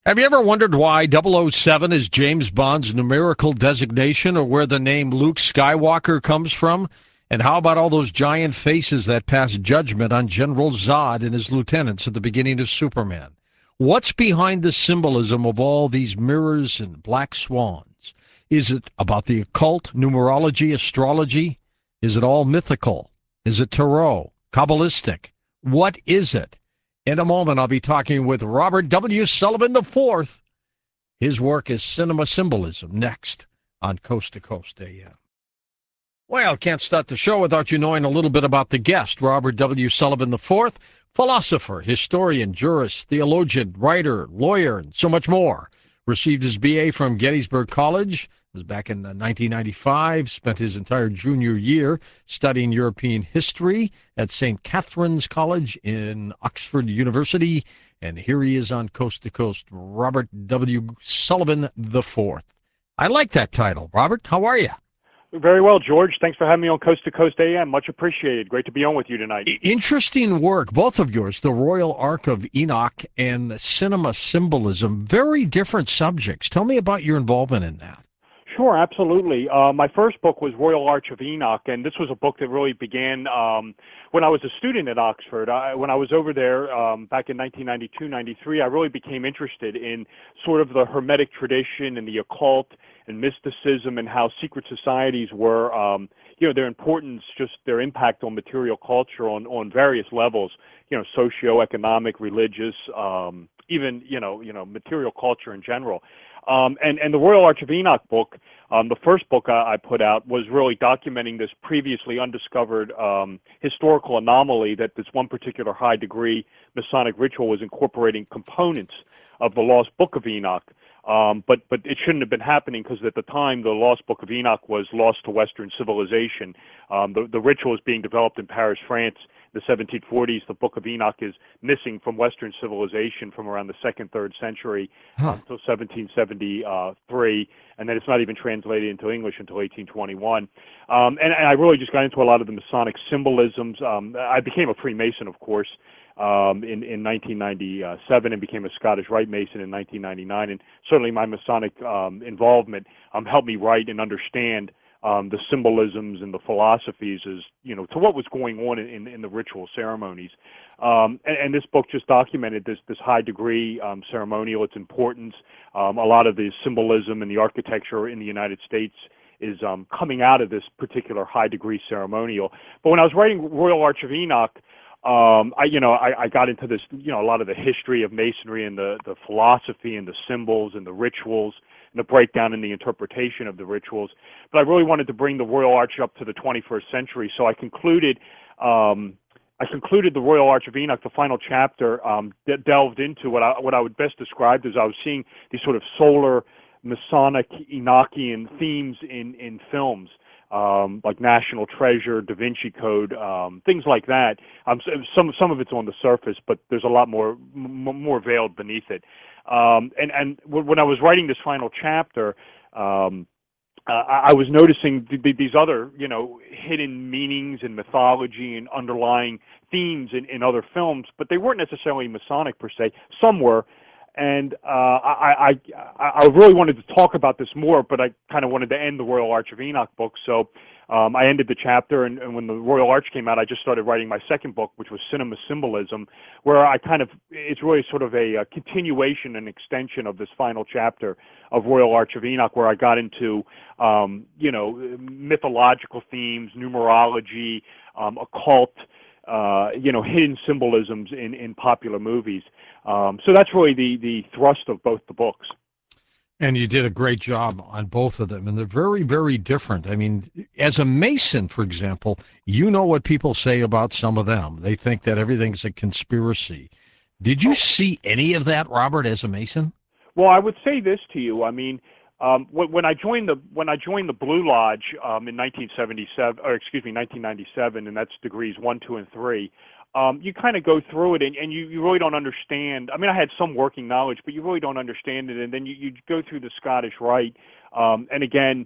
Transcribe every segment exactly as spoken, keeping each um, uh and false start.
Have you ever wondered why double oh seven is James Bond's numerical designation or where the name Luke Skywalker comes from? And how about all those giant faces that pass judgment on General Zod and his lieutenants at the beginning of Superman? What's behind the symbolism of all these mirrors and black swans? Is it about the occult, numerology, astrology? Is it all mythical? Is it tarot, Kabbalistic? What is it? In a moment, I'll be talking with Robert W. Sullivan the fourth. His work is Cinema Symbolism, next on Coast to Coast A M. Well, can't start the show without you knowing a little bit about the guest, Robert W. Sullivan the fourth, philosopher, historian, jurist, theologian, writer, lawyer, and so much more. Received his B A from Gettysburg College. Was back in nineteen ninety-five, spent his entire junior year studying European history at Saint Catherine's College in Oxford University, and here he is on Coast to Coast, Robert W. Sullivan the fourth. I like that title. Robert, how are you? Very well, George. Thanks for having me on Coast to Coast A M. Much appreciated. Great to be on with you tonight. Interesting work, both of yours, The Royal Ark of Enoch and Cinema Symbolism. Very different subjects. Tell me about your involvement in that. Sure, absolutely. Uh, my first book was Royal Arch of Enoch, and this was a book that really began um, when I was a student at Oxford. I, when I was over there um, back in nineteen ninety-two, ninety-three, I really became interested in sort of the Hermetic tradition and the occult and mysticism and how secret societies were, um, you know, their importance, just their impact on material culture on, on various levels, you know, socioeconomic, religious, um, even, you know, you know, material culture in general. Um, and, and the Royal Arch of Enoch book, um, the first book I, I put out, was really documenting this previously undiscovered um, historical anomaly that this one particular high-degree Masonic ritual was incorporating components of the Lost Book of Enoch. Um, but, but it shouldn't have been happening because at the time the Lost Book of Enoch was lost to Western civilization. Um, the, the ritual is being developed in Paris, France. The seventeen forties, the Book of Enoch is missing from Western civilization from around the second, third century huh. until seventeen seventy-three, and then it's not even translated into English until eighteen twenty-one. Um, and, and I really just got into a lot of the Masonic symbolisms. Um, I became a Freemason, of course, um, in, in nineteen ninety-seven and became a Scottish Rite Mason in nineteen ninety-nine, and certainly my Masonic um, involvement um, helped me write and understand Um, the symbolisms and the philosophies as, you know, to what was going on in, in, in the ritual ceremonies. Um, and, and this book just documented this, this high degree um, ceremonial, its importance. Um, a lot of the symbolism and the architecture in the United States is um, coming out of this particular high degree ceremonial. But when I was writing Royal Arch of Enoch, um, I, you know, I, I got into this, you know, a lot of the history of Masonry and the, the philosophy and the symbols and the rituals and the breakdown and the interpretation of the rituals. But I really wanted to bring the Royal Arch up to the twenty-first century, so I concluded um, I concluded the Royal Arch of Enoch, the final chapter, um, that delved into what I, what I would best describe as I was seeing these sort of solar Masonic Enochian themes in, in films. Um, like National Treasure, Da Vinci Code, um, things like that. Um, so some some of it's on the surface, but there's a lot more m- more veiled beneath it. Um, and and w- when I was writing this final chapter, um, uh, I, I was noticing th- th- these other, you know, hidden meanings and mythology and underlying themes in, in other films, but they weren't necessarily Masonic per se. Some were. And uh, I, I, I really wanted to talk about this more, but I kind of wanted to end the Royal Arch of Enoch book. So um, I ended the chapter, and, and when the Royal Arch came out, I just started writing my second book, which was Cinema Symbolism, where I kind of, it's really sort of a, a continuation and extension of this final chapter of Royal Arch of Enoch, where I got into, um, you know, mythological themes, numerology, um, occult, Uh, you know, hidden symbolisms in, in popular movies. Um, so that's really the, the thrust of both the books. And you did a great job on both of them, and they're very, very different. I mean, as a Mason, for example, you know what people say about some of them. They think that everything's a conspiracy. Did you see any of that, Robert, as a Mason? Well, I would say this to you. I mean, Um, when I joined the when I joined the Blue Lodge um, in nineteen seventy-seven, or excuse me, nineteen ninety-seven, and that's degrees one, two, and three. Um, you kind of go through it, and, and you, you really don't understand. I mean, I had some working knowledge, but you really don't understand it. And then you, you go through the Scottish Rite, um, and again,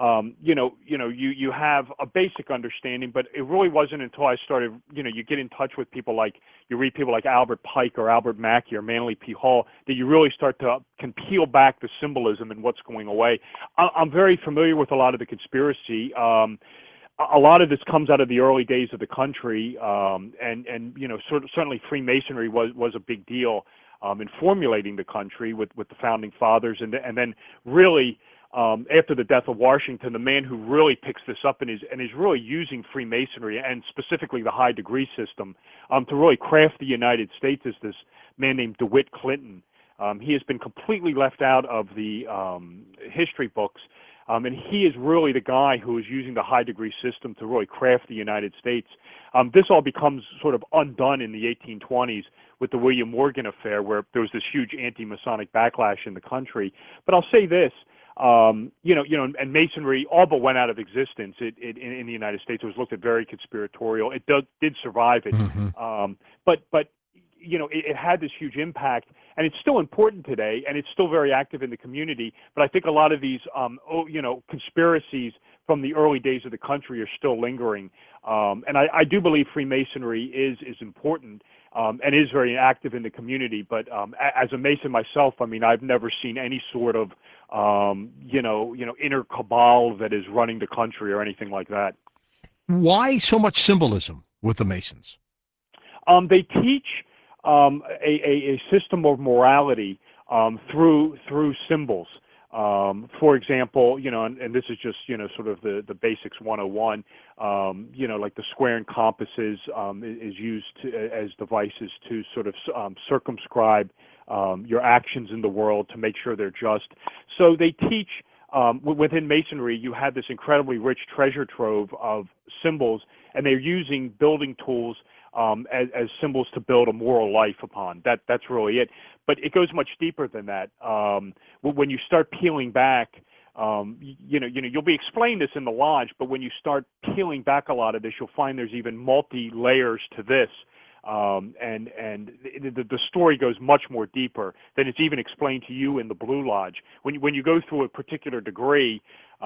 um, you know, you know, you you have a basic understanding, but it really wasn't until I started, you know, you get in touch with people like, you read people like Albert Pike or Albert Mackey or Manly P. Hall, that you really start to can peel back the symbolism and what's going away. I, I'm very familiar with a lot of the conspiracy. Um, a lot of this comes out of the early days of the country, um, and and you know, sort of, certainly Freemasonry was was a big deal um, in formulating the country with with the founding fathers, and and then really. Um, after the death of Washington, the man who really picks this up and is and is really using Freemasonry and specifically the high degree system um, to really craft the United States is this man named DeWitt Clinton. Um, he has been completely left out of the um, history books, um, and he is really the guy who is using the high degree system to really craft the United States. Um, this all becomes sort of undone in the eighteen twenties with the William Morgan affair, where there was this huge anti-Masonic backlash in the country. But I'll say this. Um, you know, you know, and Masonry all but went out of existence. It, it in, in the United States, it was looked at very conspiratorial. It did, did survive it, Mm-hmm. um, but but you know, it, it had this huge impact, and it's still important today, and it's still very active in the community. But I think a lot of these, um, oh, you know, conspiracies from the early days of the country are still lingering. Um, and I, I do believe Freemasonry is is important. Um, and is very active in the community, but um, a, as a Mason myself, I mean, I've never seen any sort of, um, you know, you know, inner cabal that is running the country or anything like that. Why so much symbolism with the Masons? Um, they teach um, a, a, a system of morality um, through through symbols. Um, for example, you know, and, and this is just, you know, sort of the, the basics one oh one, um, you know, like the square and compasses um, is used to, as devices to sort of um, circumscribe um, your actions in the world to make sure they're just. So they teach, um, within Masonry, you have this incredibly rich treasure trove of symbols, and they're using building tools Um, as, as symbols to build a moral life upon. That that's really it. But it goes much deeper than that. Um, when you start peeling back, um, you, you know, you know, you'll be explained this in the lodge. But when you start peeling back a lot of this, you'll find there's even multi layers to this. Um, and and the, the story goes much more deeper than it's even explained to you in the Blue Lodge. When you, when you go through a particular degree,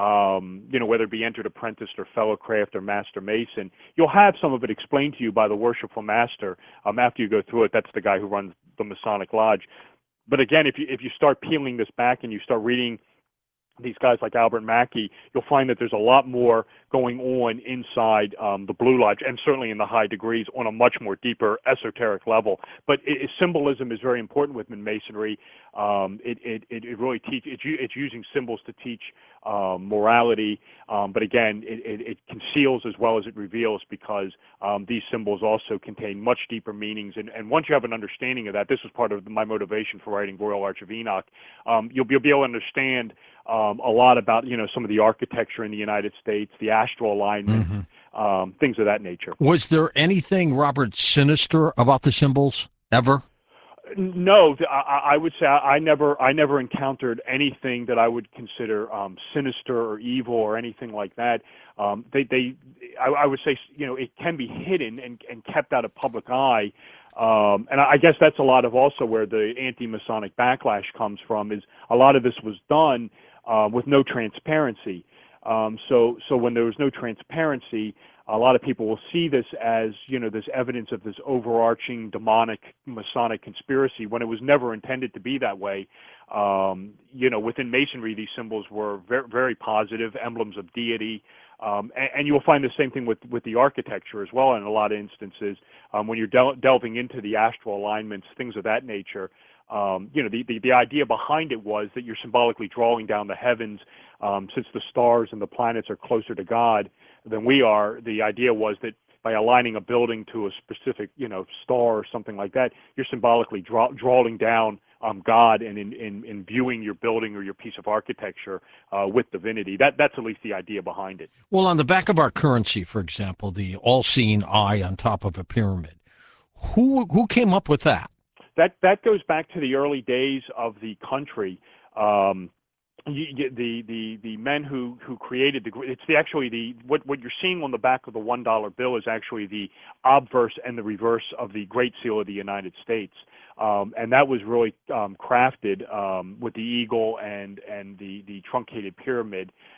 um, you know, whether it be entered apprentice or fellow craft or master mason, you'll have some of it explained to you by the worshipful master. Um, after you go through it, that's the guy who runs the Masonic Lodge. But again, if you if you start peeling this back and you start reading these guys like Albert Mackey, you'll find that there's a lot more going on inside um, the Blue Lodge, and certainly in the high degrees on a much more deeper esoteric level. But it, it, symbolism is very important within Masonry. Um, it, it, it really teach, it's, it's using symbols to teach um, morality, um, but again, it, it, it conceals as well as it reveals, because um, these symbols also contain much deeper meanings. And, and once you have an understanding of that, this was part of my motivation for writing Royal Arch of Enoch, um, you'll, you'll be able to understand Um, a lot about, you know, some of the architecture in the United States, the astral alignment, mm-hmm. um, things of that nature. Was there anything, Robert, sinister about the symbols ever? No, I, I would say I never, I never encountered anything that I would consider um, sinister or evil or anything like that. Um, they, they, I, I would say, you know, it can be hidden and, and kept out of public eye. Um, and I guess that's a lot of also where the anti-Masonic backlash comes from, is a lot of this was done uh, with no transparency. Um, so, so when there was no transparency, a lot of people will see this as, you know, this evidence of this overarching demonic Masonic conspiracy, when it was never intended to be that way. Um, you know, within Masonry, these symbols were very, very positive emblems of deity. Um, and, and you'll find the same thing with, with the architecture as well in a lot of instances. Um, when you're del delving into the astral alignments, things of that nature, um, you know, the, the, the idea behind it was that you're symbolically drawing down the heavens. Um, since the stars and the planets are closer to God than we are, the idea was that by aligning a building to a specific, you know, star or something like that, you're symbolically draw, drawing down um, God and in, in, in viewing your building or your piece of architecture uh, with divinity. That, that's at least the idea behind it. Well, on the back of our currency, for example, the all-seeing eye on top of a pyramid, who who came up with that? That that goes back to the early days of the country. Um, You, the the the men who who created the it's the actually the what what you're seeing on the back of the one dollar bill is actually the obverse and the reverse of the Great Seal of the United States, um, and that was really um, crafted um, with the eagle and and the the truncated pyramid.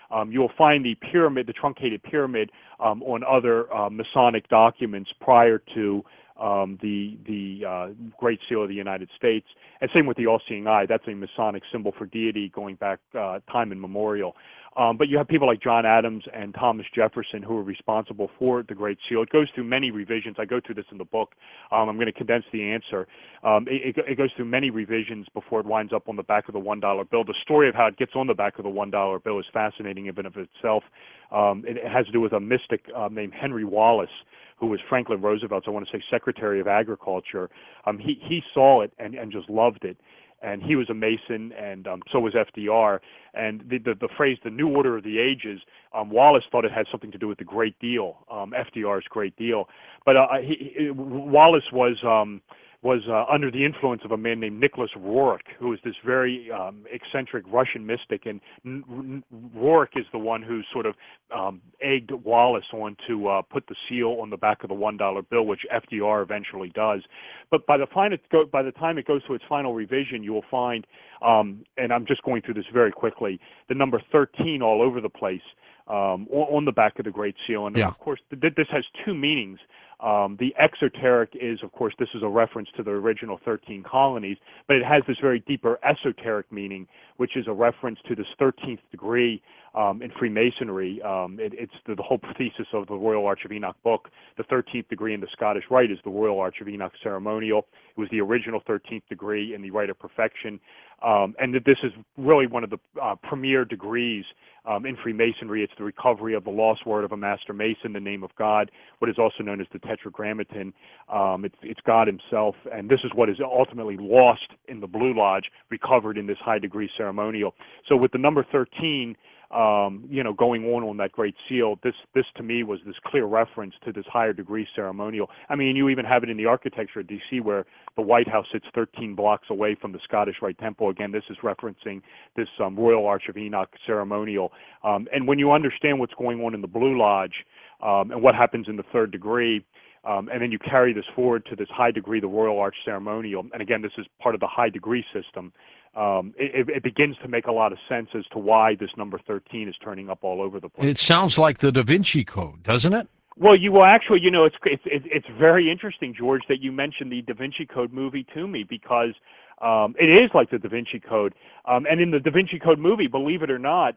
Um, you'll find the pyramid, the truncated pyramid, um, on other uh, Masonic documents prior to um, the the uh, Great Seal of the United States. And same with the all-seeing eye. That's a Masonic symbol for deity going back uh, time immemorial. Um, but you have people like John Adams and Thomas Jefferson who are responsible for the Great Seal. It goes through many revisions. I go through this in the book. Um, I'm going to condense the answer. Um, it, it goes through many revisions before it winds up on the back of the one dollar bill. The story of how it gets on the back of the one dollar bill is fascinating in and of itself. Um, it, it has to do with a mystic uh, named Henry Wallace, who was Franklin Roosevelt's, I want to say, Secretary of Agriculture. Um, he, he saw it and, and just loved it. And he was a Mason, and um, so was F D R. And the, the, the phrase, the New Order of the Ages, um, Wallace thought it had something to do with the Great Deal, um, F D R's Great Deal. But uh, he, he, Wallace was um, was uh, under the influence of a man named Nicholas Roerich, who was this very um, eccentric Russian mystic. And N- N- Roerich is the one who sort of um, egged Wallace on to uh, put the seal on the back of the one dollar bill, which F D R eventually does. But by the, time it go, by the time it goes to its final revision, you will find, um, and I'm just going through this very quickly, the number thirteen all over the place um, on, on the back of the Great Seal. And Yeah. of course, th- this has two meanings. Um, the exoteric is, of course, this is a reference to the original thirteen colonies, but it has this very deeper esoteric meaning, which is a reference to this thirteenth degree um, in Freemasonry. Um, it, it's the, the whole thesis of the Royal Arch of Enoch book. The thirteenth degree in the Scottish Rite is the Royal Arch of Enoch ceremonial. It was the original thirteenth degree in the Rite of Perfection. Um, and that this is really one of the uh, premier degrees um, in Freemasonry. It's the recovery of the lost word of a master mason, the name of God, what is also known as the Tetragrammaton. Um, it's, it's God himself, and this is what is ultimately lost in the Blue Lodge, recovered in this high degree ceremonial. So with the number thirteen, um, you know, going on on that Great Seal, this this to me was this clear reference to this higher degree ceremonial. I mean, you even have it in the architecture of D C where the White House sits thirteen blocks away from the Scottish Rite Temple. Again, this is referencing this um, Royal Arch of Enoch ceremonial. Um, and when you understand what's going on in the Blue Lodge um, and what happens in the third degree, Um, and then you carry this forward to this high degree, the Royal Arch ceremonial. And again, this is part of the high degree system. Um, it, it begins to make a lot of sense as to why this number thirteen is turning up all over the place. It sounds like the Da Vinci Code, doesn't it? Well, you will actually, you know, it's it's it's very interesting, George, that you mentioned the Da Vinci Code movie to me, because um, it is like the Da Vinci Code. Um, and in the Da Vinci Code movie, believe it or not,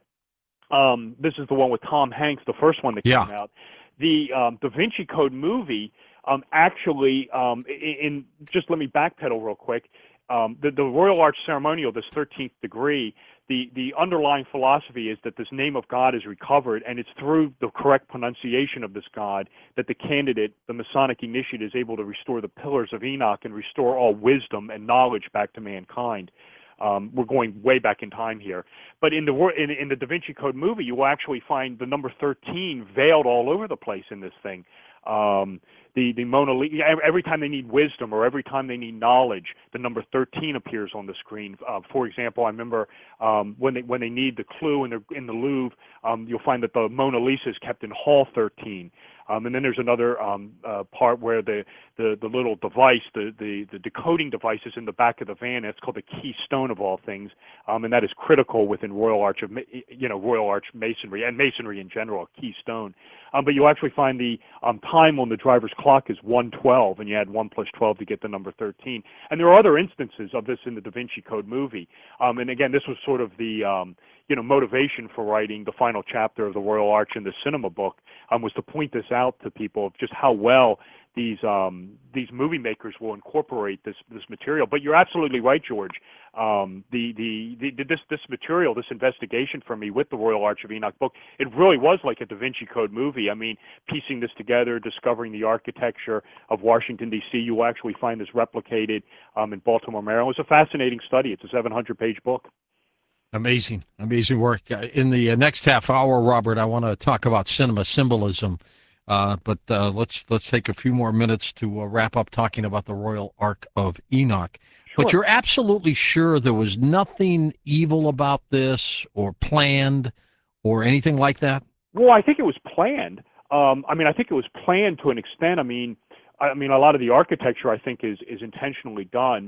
um, this is the one with Tom Hanks, the first one that Yeah. came out. The um, Da Vinci Code movie um, actually, um, in, in just let me backpedal real quick. Um, the, the Royal Arch ceremonial, this thirteenth degree, the, the underlying philosophy is that this name of God is recovered, and it's through the correct pronunciation of this God that the candidate, the Masonic initiate, is able to restore the pillars of Enoch and restore all wisdom and knowledge back to mankind. Um, we're going way back in time here. But in the in, in the Da Vinci Code movie, you will actually find the number thirteen veiled all over the place in this thing. Um, the, the Mona Lisa, every time they need wisdom or every time they need knowledge, the number thirteen appears on the screen. Uh, for example, I remember um, when they when they need the clue in the, in the Louvre, um, you'll find that the Mona Lisa is kept in Hall thirteen. Um, and then there's another um, uh, part where the, the, the little device, the, the, the decoding device is in the back of the van. It's called the keystone of all things, um, and that is critical within Royal Arch of, you know, Royal Arch Masonry and Masonry in general, a keystone. Um, but you actually find the um, time on the driver's clock is one twelve, and you add one plus twelve to get the number thirteen. And there are other instances of this in the Da Vinci Code movie. Um, and again, this was sort of the um, you know motivation for writing the final chapter of the Royal Arch in the cinema book, um, was to point this out to people of just how well these um, these movie makers will incorporate this this material. But you're absolutely right, George. Um, the, the the this this material, this investigation for me with the Royal Arch of Enoch book, it really was like a Da Vinci Code movie. I mean, piecing this together, discovering the architecture of Washington D C, you will actually find this replicated um, in Baltimore, Maryland. It's a fascinating study. It's a seven hundred page book. Amazing, amazing work. Uh, in the uh, next half hour, Robert, I want to talk about cinema symbolism, uh, but uh, let's let's take a few more minutes to uh, wrap up talking about the Royal Ark of Enoch. Sure. But you're absolutely sure there was nothing evil about this, or planned, or anything like that? Well, I think it was planned. Um, I mean, I think it was planned to an extent. I mean, I mean, a lot of the architecture I think is is intentionally done.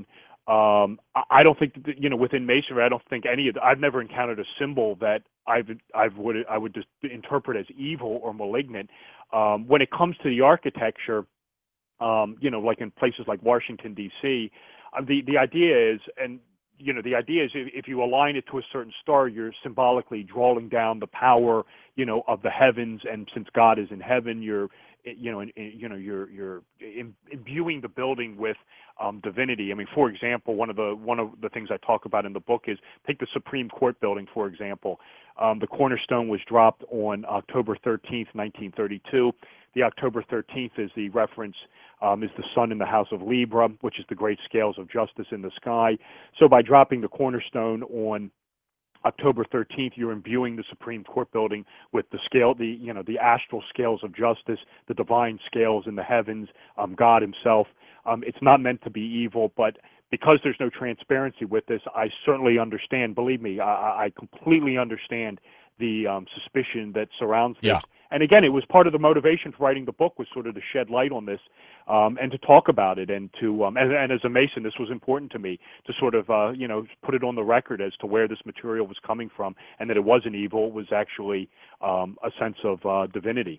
Um, I I don't think that, you know, within Masonry, I don't think any of the, I've never encountered a symbol that I've I've would I would just interpret as evil or malignant. Um, when it comes to the architecture, um, you know, like in places like Washington D C, uh, the the idea is, and you know, the idea is if, if you align it to a certain star, you're symbolically drawing down the power, you know, of the heavens, and since God is in heaven, you're you know, in, in, you know, you're you're imbuing the building with um, divinity. I mean, for example, one of the one of the things I talk about in the book is take the Supreme Court building, for example. Um, the cornerstone was dropped on October thirteenth, nineteen thirty-two. The October thirteenth is the reference, um, is the sun in the house of Libra, which is the great scales of justice in the sky. So by dropping the cornerstone on October thirteenth, you're imbuing the Supreme Court building with the scale, the you know, the astral scales of justice, the divine scales in the heavens, um, God Himself. Um, it's not meant to be evil, but because there's no transparency with this, I certainly understand. Believe me, I, I completely understand the um, suspicion that surrounds this. Yeah. And again, it was part of the motivation for writing the book, was sort of to shed light on this, um, and to talk about it, and to um, and, and as a Mason, this was important to me to sort of uh, you know, put it on the record as to where this material was coming from, and that it wasn't evil; it was actually um, a sense of uh, divinity.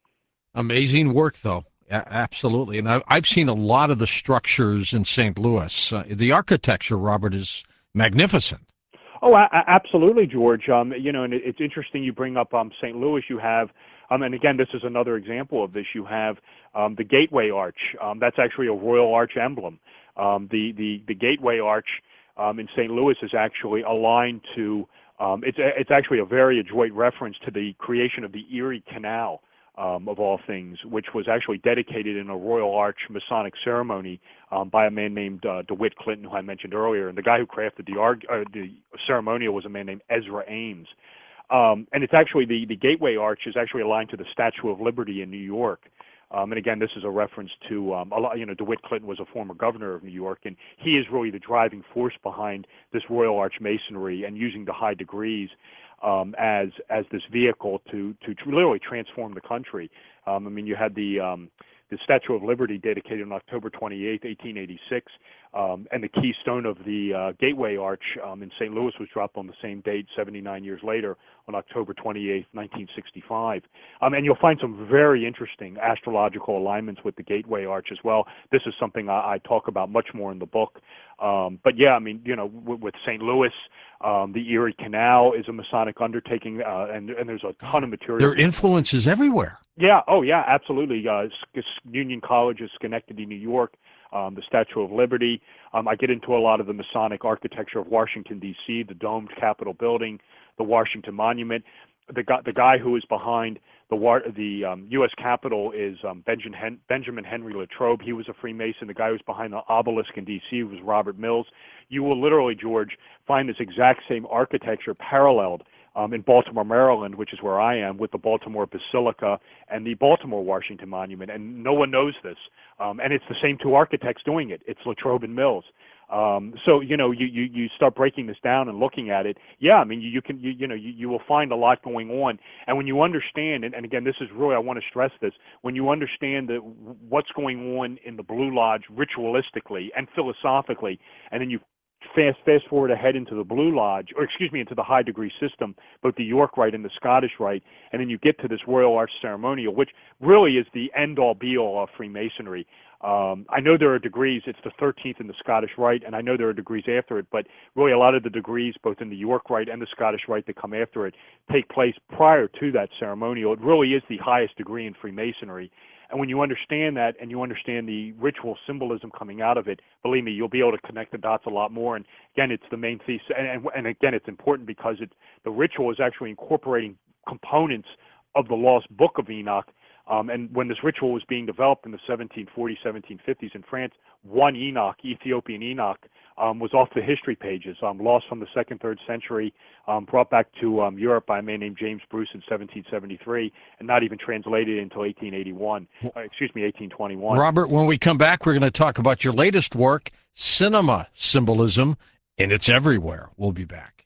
Amazing work, though. A- absolutely, and I, I've seen a lot of the structures in Saint Louis. Uh, the architecture, Robert, is magnificent. Oh, a- absolutely, George. Um, you know, and it, it's interesting you bring up um, Saint Louis. You have, um, and again, this is another example of this. You have um, the Gateway Arch. Um, that's actually a Royal Arch emblem. Um, the, the, the Gateway Arch um, in Saint Louis is actually aligned to, um, it's, it's actually a very adroit reference to the creation of the Erie Canal. Um, of all things, which was actually dedicated in a Royal Arch Masonic ceremony um, by a man named uh, DeWitt Clinton, who I mentioned earlier. And the guy who crafted the, arg- uh, the ceremonial was a man named Ezra Ames. Um, and it's actually, the, the Gateway Arch is actually aligned to the Statue of Liberty in New York. Um, and again, this is a reference to, um, a lot, you know, DeWitt Clinton was a former governor of New York, and he is really the driving force behind this Royal Arch Masonry and using the high degrees um, as as this vehicle to to literally transform the country. Um, I mean, you had the um, the Statue of Liberty dedicated on October twenty-eighth, eighteen eighty-six, um, and the keystone of the uh, Gateway Arch um, in Saint Louis was dropped on the same date, seventy-nine years later, on October twenty-eighth, nineteen sixty-five. Um, and you'll find some very interesting astrological alignments with the Gateway Arch as well. This is something I, I talk about much more in the book. Um, but yeah, I mean, you know, with, with Saint Louis, um, the Erie Canal is a Masonic undertaking, uh, and, and there's a ton of material. Their influence is everywhere. Yeah, oh yeah, absolutely. Uh, Union College of Schenectady, New York, um, the Statue of Liberty. Um, I get into a lot of the Masonic architecture of Washington, D C, the domed Capitol building, the Washington Monument. The guy, the guy who is behind the the um, U S Capitol is um, Benjamin, Hen- Benjamin Henry Latrobe. He was a Freemason. The guy who's behind the obelisk in D C was Robert Mills. You will literally, George, find this exact same architecture paralleled um, in Baltimore, Maryland, which is where I am, with the Baltimore Basilica and the Baltimore Washington Monument. And no one knows this. Um, and it's the same two architects doing it. It's Latrobe and Mills. Um, so, you know, you, you, you start breaking this down and looking at it. Yeah, I mean, you, you can, you, you know, you, you will find a lot going on. And when you understand, and, and again, this is really, I want to stress this, when you understand that what's going on in the Blue Lodge ritualistically and philosophically, and then you fast fast forward ahead into the Blue Lodge, or excuse me, into the high degree system, both the York Rite and the Scottish Rite, and then you get to this Royal Arch ceremonial, which really is the end-all be-all of Freemasonry. Um, I know there are degrees. It's the thirteenth in the Scottish Rite, and I know there are degrees after it, but really a lot of the degrees, both in the York Rite and the Scottish Rite that come after it, take place prior to that ceremonial. It really is the highest degree in Freemasonry. And when you understand that, and you understand the ritual symbolism coming out of it, believe me, you'll be able to connect the dots a lot more. And again, it's the main thesis. And, and, and again, it's important because it, the ritual is actually incorporating components of the Lost Book of Enoch. Um, and when this ritual was being developed in the seventeen forties, seventeen fifties in France, one Enoch, Ethiopian Enoch, um, was off the history pages, um, lost from the second, third century, um, brought back to um, Europe by a man named James Bruce in seventeen seventy-three, and not even translated until eighteen eighty-one. Uh, excuse me, eighteen twenty-one. Robert, when we come back, we're going to talk about your latest work, Cinema Symbolism, and it's everywhere. We'll be back.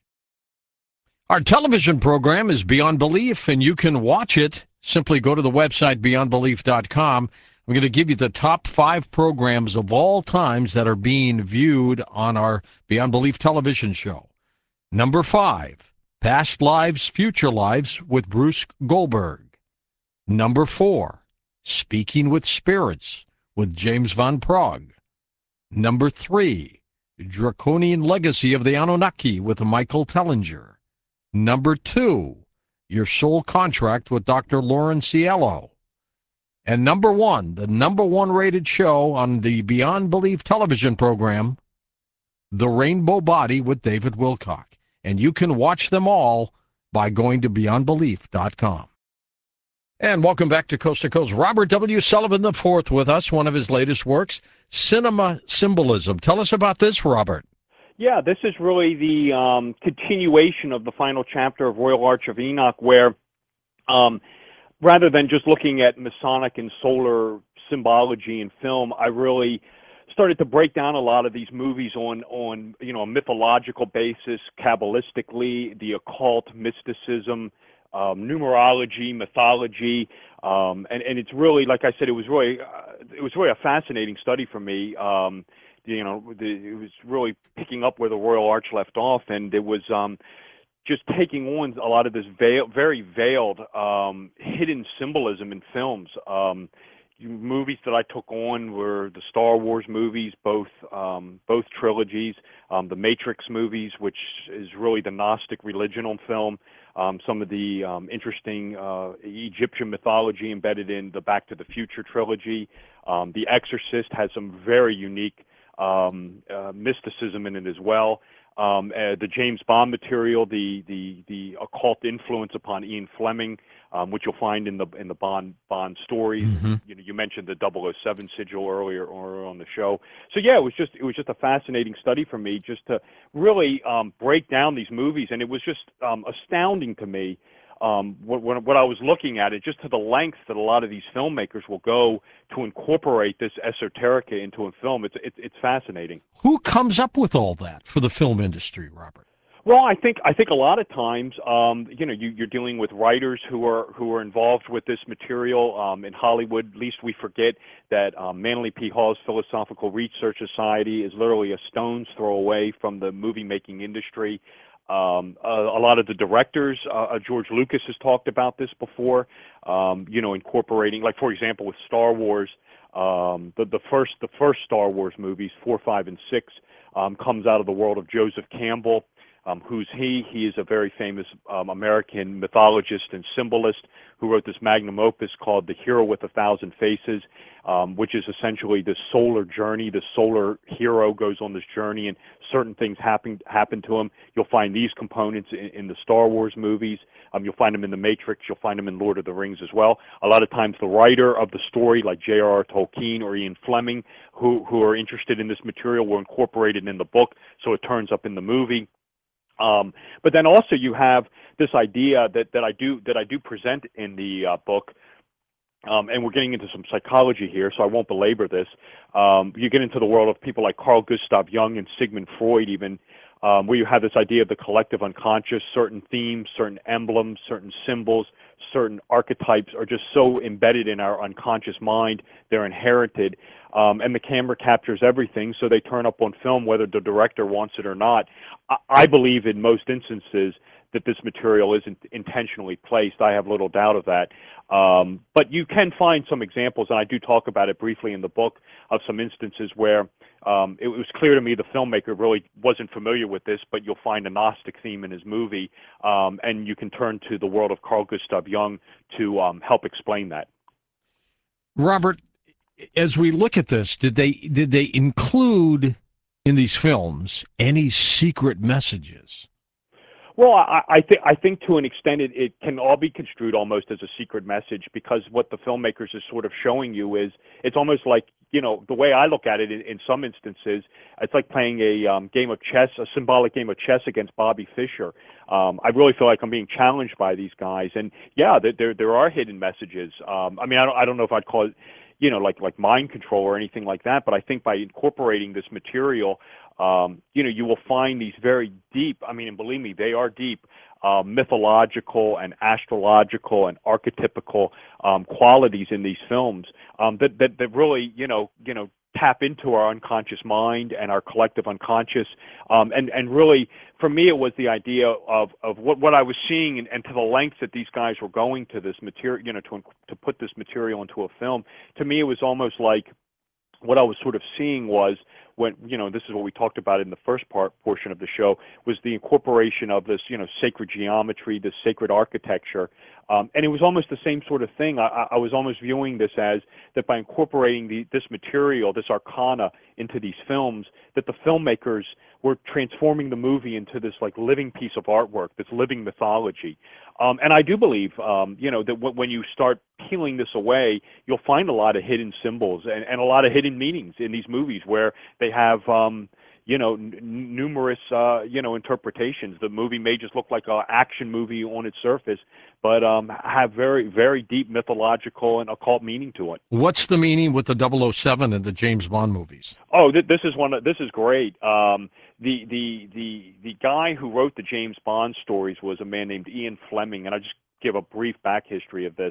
Our television program is Beyond Belief, and you can watch it. Simply go to the website beyond belief dot com. I'm going to give you the top five programs of all times that are being viewed on our Beyond Belief television show. Number five, Past Lives, Future Lives with Bruce Goldberg. Number four, Speaking with Spirits with James Van Praagh. Number three, Draconian Legacy of the Anunnaki with Michael Tellinger. Number two, Your Soul Contract with Doctor Lauren Cielo. And number one, the number one rated show on the Beyond Belief television program, The Rainbow Body with David Wilcock. And you can watch them all by going to beyond belief dot com. And welcome back to Coast to Coast. Robert W. Sullivan the fourth with us, one of his latest works, Cinema Symbolism. Tell us about this, Robert. Yeah, this is really the um, continuation of the final chapter of Royal Arch of Enoch, where um, rather than just looking at Masonic and solar symbology in film, I really started to break down a lot of these movies on, on you know, a mythological basis, Kabbalistically, the occult, mysticism, um, numerology, mythology, um, and, and it's really, like I said, it was really, uh, it was really a fascinating study for me. Um, you know, the, it was really picking up where the Royal Arch left off, and it was um, just taking on a lot of this veil, very veiled, um, hidden symbolism in films. Um, movies that I took on were the Star Wars movies, both um, both trilogies, um, the Matrix movies, which is really the Gnostic religion on film, um, some of the um, interesting uh, Egyptian mythology embedded in the Back to the Future trilogy. Um, the Exorcist has some very unique um, uh, mysticism in it as well. Um, uh, the James Bond material, the the the occult influence upon Ian Fleming, um, which you'll find in the in the Bond Bond stories. Mm-hmm. You know, you mentioned the double oh seven sigil earlier or on the show. So yeah, it was just it was just a fascinating study for me, just to really um, break down these movies, and it was just um, astounding to me. Um, what, what I was looking at, it just to the lengths that a lot of these filmmakers will go to incorporate this esoterica into a film. It's it's, it's fascinating. Who comes up with all that for the film industry, Robert? Well, I think I think a lot of times, um, you know, you, you're dealing with writers who are who are involved with this material. Um, in Hollywood, at least we forget that um, Manly P. Hall's Philosophical Research Society is literally a stone's throw away from the movie making industry. Um, a, a lot of the directors, uh, George Lucas has talked about this before, um, you know, incorporating, like, for example, with Star Wars, um, the, the first the first Star Wars movies, four, five, and six, um, comes out of the world of Joseph Campbell. Um, who's he? He is a very famous um, American mythologist and symbolist who wrote this magnum opus called The Hero with a Thousand Faces, um, which is essentially this solar journey. The solar hero goes on this journey, and certain things happen happen to him. You'll find these components in, in the Star Wars movies. Um, you'll find them in The Matrix. You'll find them in Lord of the Rings as well. A lot of times the writer of the story, like J R R. Tolkien or Ian Fleming, who, who are interested in this material, will incorporate it in the book, so it turns up in the movie. Um, but then also you have this idea that, that I do that I do present in the uh, book, um, and we're getting into some psychology here, so I won't belabor this. Um, you get into the world of people like Carl Gustav Jung and Sigmund Freud, even um, where you have this idea of the collective unconscious. Certain themes, certain emblems, certain symbols, certain archetypes are just so embedded in our unconscious mind; they're inherited. Um, and the camera captures everything, so they turn up on film whether the director wants it or not. I, I believe in most instances that this material isn't intentionally placed. I have little doubt of that. Um, but you can find some examples, and I do talk about it briefly in the book, of some instances where um, it was clear to me the filmmaker really wasn't familiar with this, but you'll find a Gnostic theme in his movie, um, and you can turn to the world of Carl Gustav Jung to um, help explain that. Robert, as we look at this, did they did they include in these films any secret messages? Well, I, I think I think to an extent it, it can all be construed almost as a secret message, because what the filmmakers is sort of showing you is it's almost like, you know, the way I look at it in, in some instances, it's like playing a um, game of chess, a symbolic game of chess against Bobby Fischer. Um, I really feel like I'm being challenged by these guys, and yeah, there there, there are hidden messages. Um, I mean, I don't I don't know if I'd call it, you know, like like mind control or anything like that. But I think by incorporating this material, um, you know, you will find these very deep, I mean, and believe me, they are deep, uh, mythological and astrological and archetypical um, qualities in these films um, that, that, that really, you know, you know, tap into our unconscious mind and our collective unconscious. Um, and, and really, for me, it was the idea of, of what, what I was seeing and, and to the lengths that these guys were going to this material, you know, to, to put this material into a film. To me, it was almost like what I was sort of seeing was when, you know, this is what we talked about in the first part portion of the show, was the incorporation of this, you know, sacred geometry, this sacred architecture. Um, and it was almost the same sort of thing. I, I was almost viewing this as that by incorporating the, this material, this arcana into these films, that the filmmakers were transforming the movie into this like living piece of artwork, this living mythology. Um, and I do believe, um, you know, that w- when you start peeling this away, you'll find a lot of hidden symbols and, and a lot of hidden meanings in these movies where they have, um, you know, n- numerous, uh, you know, interpretations. The movie may just look like an action movie on its surface, but um, have very, very deep mythological and occult meaning to it. What's the meaning with the double oh seven and the James Bond movies? Oh, th- this is one. Of, this is great. Um, the the the the guy who wrote the James Bond stories was a man named Ian Fleming, and I just give a brief back history of this.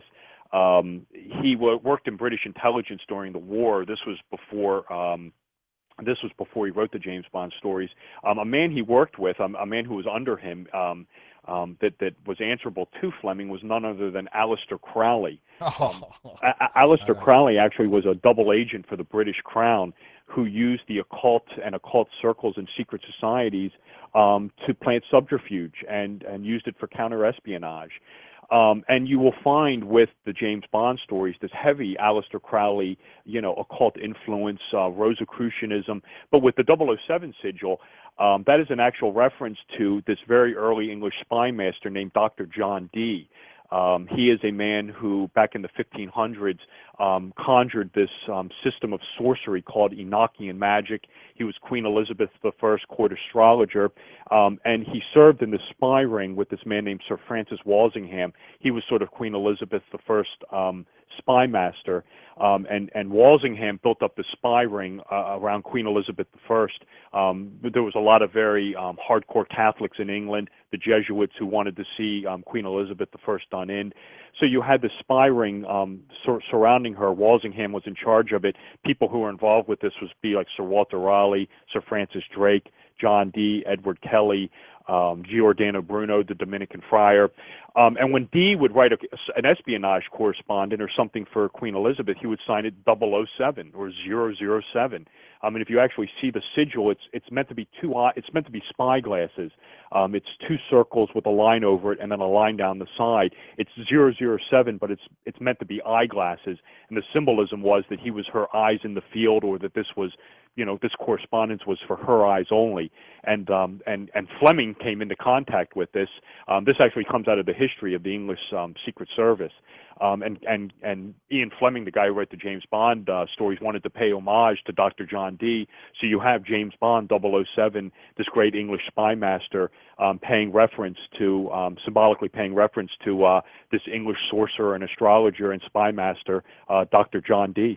Um, he w- worked in British intelligence during the war. This was before. Um, This was before he wrote the James Bond stories. Um, a man he worked with, um, a man who was under him, um, um, that that was answerable to Fleming, was none other than Aleister Crowley. Um, A- A- Aleister Crowley actually was a double agent for the British Crown, who used the occult and occult circles and secret societies um, to plant subterfuge and and used it for counter-espionage. Um, and you will find with the James Bond stories this heavy Aleister Crowley, you know, occult influence, uh, Rosicrucianism. But with the double oh seven sigil, um, that is an actual reference to this very early English spy master named Doctor John Dee. Um, he is a man who, back in the fifteen hundreds, um, conjured this um, system of sorcery called Enochian magic. He was Queen Elizabeth the First court astrologer, um, and he served in the spy ring with this man named Sir Francis Walsingham. He was sort of Queen Elizabeth the First um, spy master, um, and, and Walsingham built up the spy ring uh, around Queen Elizabeth the First. Um, there was a lot of very um, hardcore Catholics in England, the Jesuits, who wanted to see um, Queen Elizabeth the First done in. So you had the spy ring um, sur- surrounding her. Walsingham was in charge of it. People who were involved with this was be like Sir Walter Raleigh, Sir Francis Drake, John Dee, Edward Kelly, um, Giordano Bruno, the Dominican friar. Um, and when Dee would write a, an espionage correspondent or something for Queen Elizabeth, he would sign it double oh seven or zero zero seven. I mean, if you actually see the sigil, it's it's meant to be two eye, it's meant to be spy glasses. Um, it's two circles with a line over it and then a line down the side. It's zero zero seven, but it's it's meant to be eyeglasses. And the symbolism was that he was her eyes in the field, or that this was, you know, this correspondence was for her eyes only. And um, and and Fleming came into contact with this. Um, this actually comes out of the history of the English um, Secret Service. Um, and, and, and Ian Fleming, the guy who wrote the James Bond uh, stories, wanted to pay homage to Doctor John Dee. So you have James Bond double oh seven, this great English spy master, um, paying reference to, um, symbolically paying reference to uh, this English sorcerer and astrologer and spy master, uh, Doctor John Dee.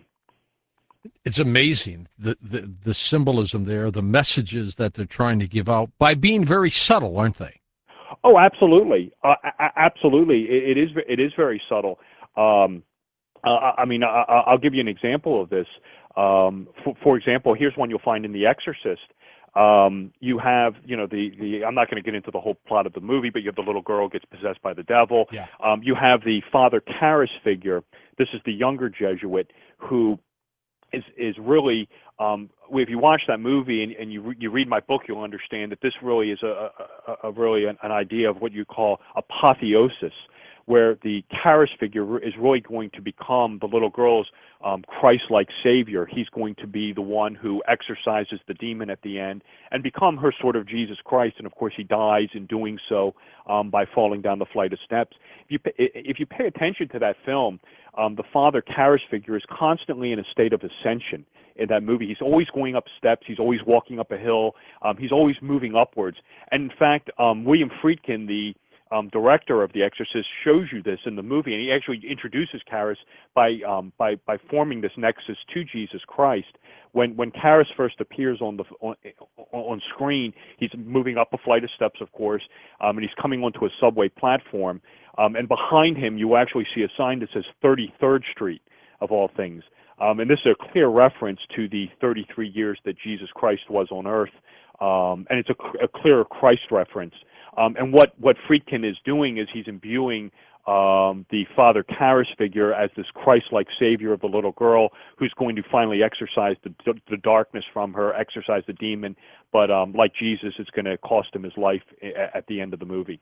It's amazing, the, the, the symbolism there, the messages that they're trying to give out by being very subtle, aren't they? Oh, absolutely, uh, a- absolutely. It, it is. It is very subtle. Um, uh, I mean, I, I'll give you an example of this. Um, for, for example, here's one you'll find in The Exorcist. Um, you have, you know, the, the I'm not going to get into the whole plot of the movie, but you have the little girl gets possessed by the devil. Yeah. Um, you have the Father Karras figure. This is the younger Jesuit who is is really, um, if you watch that movie and, and you re- you read my book, you'll understand that this really is a, a, a really an, an idea of what you call apotheosis, where the Karras figure is really going to become the little girl's um, Christ-like savior. He's going to be the one who exorcises the demon at the end and become her sort of Jesus Christ. And of course, he dies in doing so um, by falling down the flight of steps. If you if you pay attention to that film, um, the Father Karras figure is constantly in a state of ascension in that movie. He's always going up steps. He's always walking up a hill. Um, he's always moving upwards. And in fact, um, William Friedkin, the Um, director of The Exorcist, shows you this in the movie, and he actually introduces Karras by um, by by forming this nexus to Jesus Christ, when when Karras first appears on the on, on screen, he's moving up a flight of steps, of course, um, and he's coming onto a subway platform. Um, and behind him, you actually see a sign that says thirty-third Street, of all things. Um, and this is a clear reference to the thirty-three years that Jesus Christ was on earth. Um, and it's a, a clear Christ reference. Um, and what, what Friedkin is doing is he's imbuing um, the Father Karras figure as this Christ-like savior of the little girl who's going to finally exorcise the, the darkness from her, exorcise the demon. But um, like Jesus, it's going to cost him his life at the end of the movie.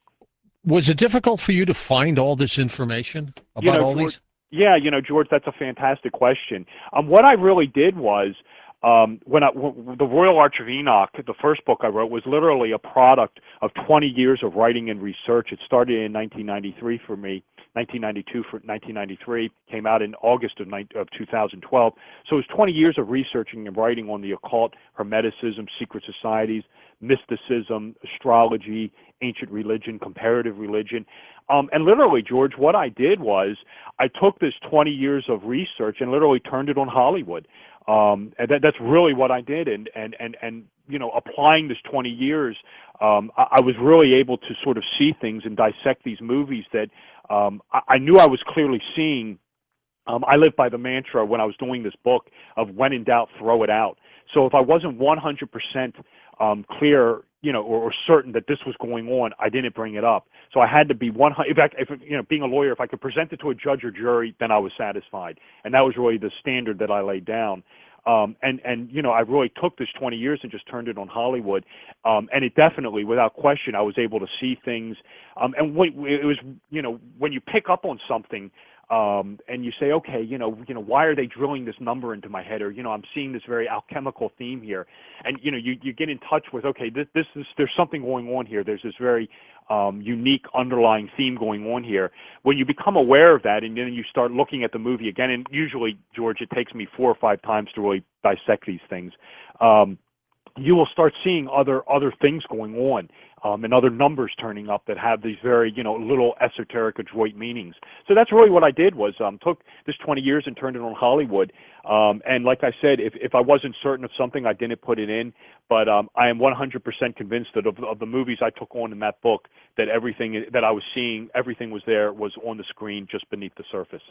Was it difficult for you to find all this information about you know, all George, these? Yeah, you know, George, that's a fantastic question. Um, what I really did was, um, when I, w- the Royal Arch of Enoch, the first book I wrote, was literally a product of twenty years of writing and research. It started in nineteen ninety-three for me, nineteen ninety-two for nineteen ninety-three, came out in August of, of two thousand twelve. So it was twenty years of researching and writing on the occult, Hermeticism, secret societies, mysticism, astrology, ancient religion, comparative religion. Um, and literally, George, what I did was I took this twenty years of research and literally turned it on Hollywood. Um, and that, that's really what I did. And, and, and, and you know, applying this twenty years, um, I, I was really able to sort of see things and dissect these movies that um, I, I knew I was clearly seeing. Um, I lived by the mantra when I was doing this book of when in doubt, throw it out. So if I wasn't one hundred percent um, clear, you know, or, or certain that this was going on, I didn't bring it up. So I had to be one hundred. In fact, if you know, being a lawyer, if I could present it to a judge or jury, then I was satisfied, and that was really the standard that I laid down. Um, and and you know, I really took this twenty years and just turned it on Hollywood, um, and it definitely, without question, I was able to see things. Um, and what, it was, you know, when you pick up on something. Um, and you say, okay, you know, you know, why are they drilling this number into my head? Or, you know, I'm seeing this very alchemical theme here. And, you know, you, you get in touch with, okay, this, this is, there's something going on here. There's this very um, unique underlying theme going on here. When you become aware of that and then you start looking at the movie again, and usually, George, it takes me four or five times to really dissect these things, um, you will start seeing other other things going on, um, and other numbers turning up that have these very, you know, little esoteric adroit meanings. So that's really what I did was um, took this twenty years and turned it on Hollywood. Um, and like I said, if, if I wasn't certain of something, I didn't put it in. But um, I am one hundred percent convinced that of, of the movies I took on in that book, that everything that I was seeing, everything was there, was on the screen just beneath the surface.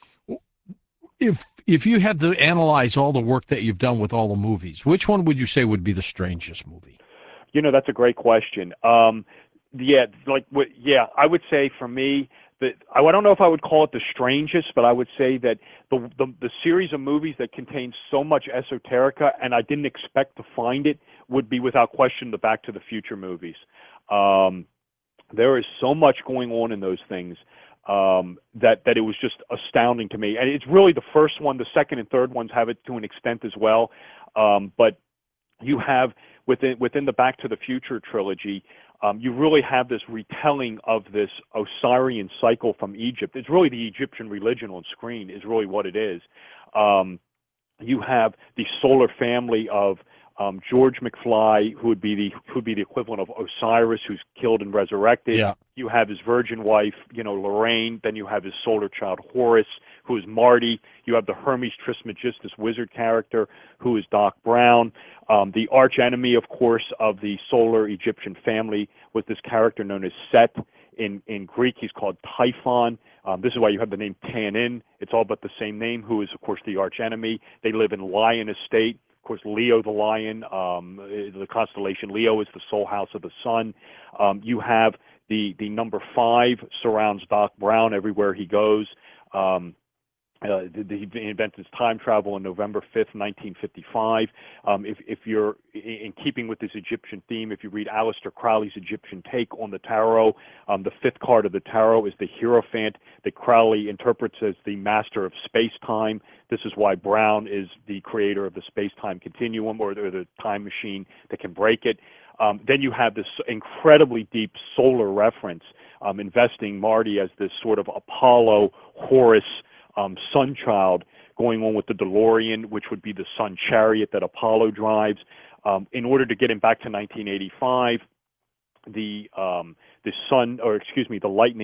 If if you had to analyze all the work that you've done with all the movies, which one would you say would be the strangest movie? You know, that's a great question. Um, yeah, like what? Yeah, I would say for me that I, I don't know if I would call it the strangest, but I would say that the, the the series of movies that contain so much esoterica, and I didn't expect to find it, would be without question the Back to the Future movies. Um, there is so much going on in those things. Um, that that it was just astounding to me, and it's really the first one. The second and third ones have it to an extent as well, um, but you have within within the Back to the Future trilogy, um, you really have this retelling of this Osirian cycle from Egypt. It's really the Egyptian religion on screen, is really what it is. Um, you have the solar family of Um, George McFly, who would be the who would be the equivalent of Osiris, who's killed and resurrected. Yeah. You have his virgin wife, you know, Lorraine. Then you have his solar child, Horus, who is Marty. You have the Hermes Trismegistus wizard character, who is Doc Brown. Um, the arch enemy, of course, of the solar Egyptian family was this character known as Set. In in Greek, he's called Typhon. Um, this is why you have the name Tannin. It's all but the same name, who is, of course, the arch enemy. They live in Lion Estate. Of course, Leo the lion, um, the constellation Leo is the soul house of the sun. Um, you have the the number five surrounds Doc Brown everywhere he goes. Um, uh, he invented time travel on November fifth, nineteen fifty-five. Um, if, if you're in keeping with this Egyptian theme, if you read Aleister Crowley's Egyptian take on the tarot, um, the fifth card of the tarot is the Hierophant that Crowley interprets as the master of space-time. This is why Brown is the creator of the space-time continuum, or the, or the time machine that can break it. Um, then you have this incredibly deep solar reference, um, investing Marty as this sort of Apollo, Horus, um, sun child, going on with the DeLorean, which would be the sun chariot that Apollo drives. Um, in order to get him back to nineteen eighty-five, the um, the sun, or excuse me, the lightning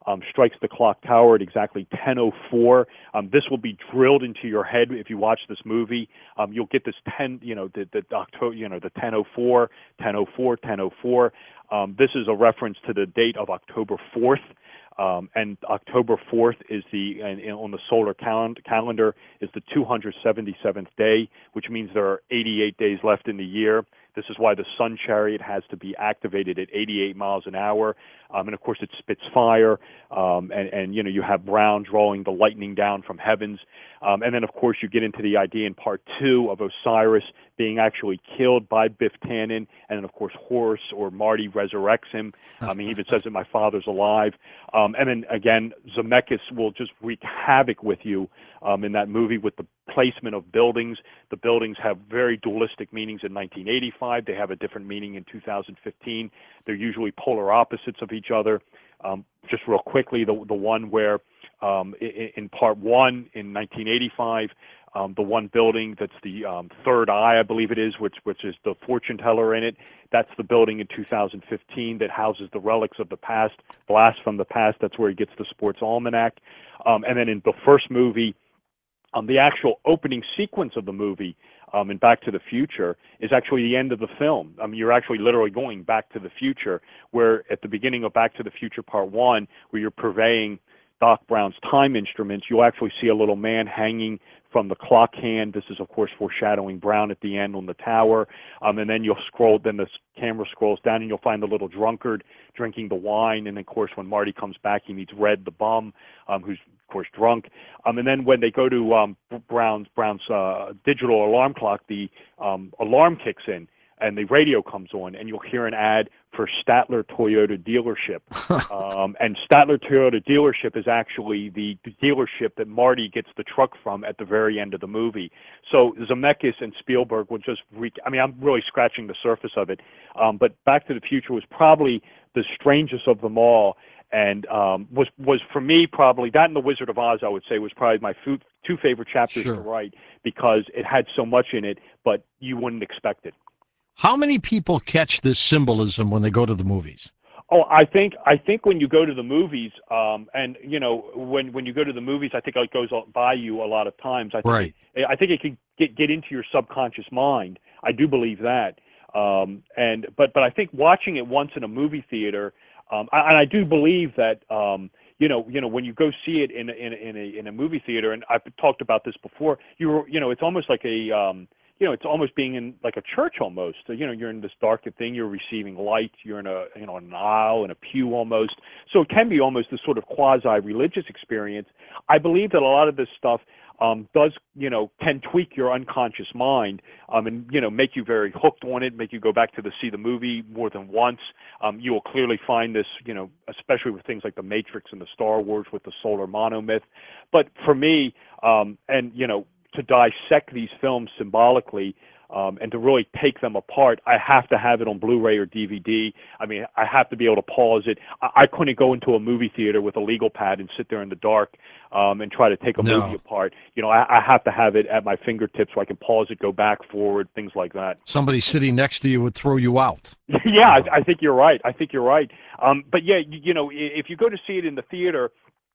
um, strikes the clock tower at exactly ten oh four. Um, this will be drilled into your head if you watch this movie. Um, you'll get this ten, you know, the the October, you know, the ten oh four, ten oh four, ten oh four. Um, this is a reference to the date of October fourth. Um, and October fourth is the, and, and on the solar cal- calendar, is the two hundred seventy-seventh day, which means there are eighty-eight days left in the year. This is why the sun chariot has to be activated at eighty-eight miles an hour. Um, and of course, it spits fire. Um, and, and, you know, you have Brown drawing the lightning down from heavens. Um, and then, of course, you get into the idea in part two of Osiris being actually killed by Biff Tannen. And then, of course, Horus or Marty resurrects him. Um, he even says that my father's alive. Um, and then, again, Zemeckis will just wreak havoc with you um, in that movie with the placement of buildings. The buildings have very dualistic meanings in nineteen eighty-five. They have a different meaning in two thousand fifteen. They're usually polar opposites of each other. Um, just real quickly, the the one where um, in, in part one in nineteen eighty-five, um, the one building that's the um, third eye, I believe it is, which which is the fortune teller in it. That's the building in two thousand fifteen that houses the relics of the past, blasts from the past. That's where he gets the sports almanac. Um, and then in the first movie, um, the actual opening sequence of the movie um, in Back to the Future is actually the end of the film. I mean, you're actually literally going back to the future, where at the beginning of Back to the Future Part One, where you're purveying Doc Brown's time instruments, you'll actually see a little man hanging from the clock hand. This is, of course, foreshadowing Brown at the end on the tower. Um, and then you'll scroll, then the camera scrolls down and you'll find the little drunkard drinking the wine. And, of course, when Marty comes back, he meets Red the bum, um, who's, of course, drunk. Um, and then when they go to um, Brown's, Brown's uh, digital alarm clock, the um, alarm kicks in and the radio comes on, and you'll hear an ad for Statler Toyota dealership. um, and Statler Toyota dealership is actually the dealership that Marty gets the truck from at the very end of the movie. So Zemeckis and Spielberg would just, re- I mean, I'm really scratching the surface of it, um, but Back to the Future was probably the strangest of them all, and um, was, was for me probably, that and The Wizard of Oz, I would say, was probably my f- two favorite chapters Sure. to write, because it had so much in it, but you wouldn't expect it. How many people catch this symbolism when they go to the movies? Oh, I think I think when you go to the movies, um, and you know, when when you go to the movies, I think it goes by you a lot of times. I think Right. it, I think it can get get into your subconscious mind. I do believe that. Um, and but but I think watching it once in a movie theater, um, I, and I do believe that. Um, You know, you know, when you go see it in a, in a, in a in a movie theater, and I've talked about this before. You you know, it's almost like a um, you know, it's almost being in like a church almost. So, you know, you're in this dark thing, you're receiving light, you're in a, you know, an aisle, in a pew almost. So it can be almost this sort of quasi-religious experience. I believe that a lot of this stuff um, does, you know, can tweak your unconscious mind um, and, you know, make you very hooked on it, make you go back to the see the movie more than once. Um, you will clearly find this, you know, especially with things like The Matrix and the Star Wars with the solar monomyth. But for me, um, and, you know, to dissect these films symbolically um, and to really take them apart, I have to have it on Blu-ray or D V D. I mean, I have to be able to pause it. I, I couldn't go into a movie theater with a legal pad and sit there in the dark um, and try to take a No. movie apart. You know, I, I have to have it at my fingertips so I can pause it, go back, forward, things like that. Somebody sitting next to you would throw you out. yeah, I, I think you're right. I think you're right. Um, but yeah, you, you know, if you go to see it in the theater,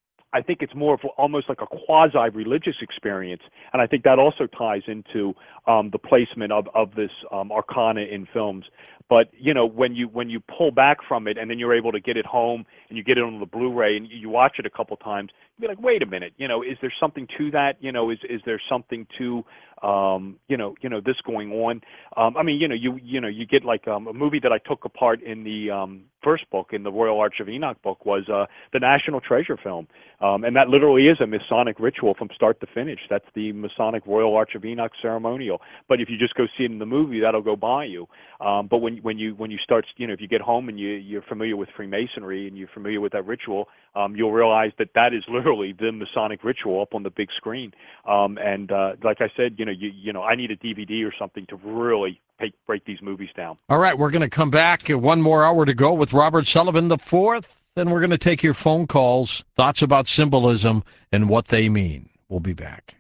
I think it's more of almost like a quasi-religious experience, and I think that also ties into um, the placement of of this um, arcana in films. But you know, when you when you pull back from it, and then you're able to get it home, and you get it on the Blu-ray, and you watch it a couple times, you'll be like, wait a minute, you know, is there something to that? You know, is is there something to um, you know, you know, this going on? Um, I mean, you know, you you know, you get like um, a movie that I took apart in the um, first book, in the Royal Arch of Enoch book, was uh, the National Treasure film, um, and that literally is a Masonic ritual from start to finish. That's the Masonic Royal Arch of Enoch ceremonial. But if you just go see it in the movie, that'll go by you. Um, but when when you when you start, you know, if you get home and you you're familiar with Freemasonry and you're familiar with that ritual, um, you'll realize that that is literally the Masonic ritual up on the big screen. Um, and uh, like I said, you know, you you know, I need a D V D or something to really take, break these movies down. All right, we're going to come back. One more hour to go with Robert Sullivan the fourth. Then we're going to take your phone calls, thoughts about symbolism and what they mean. We'll be back.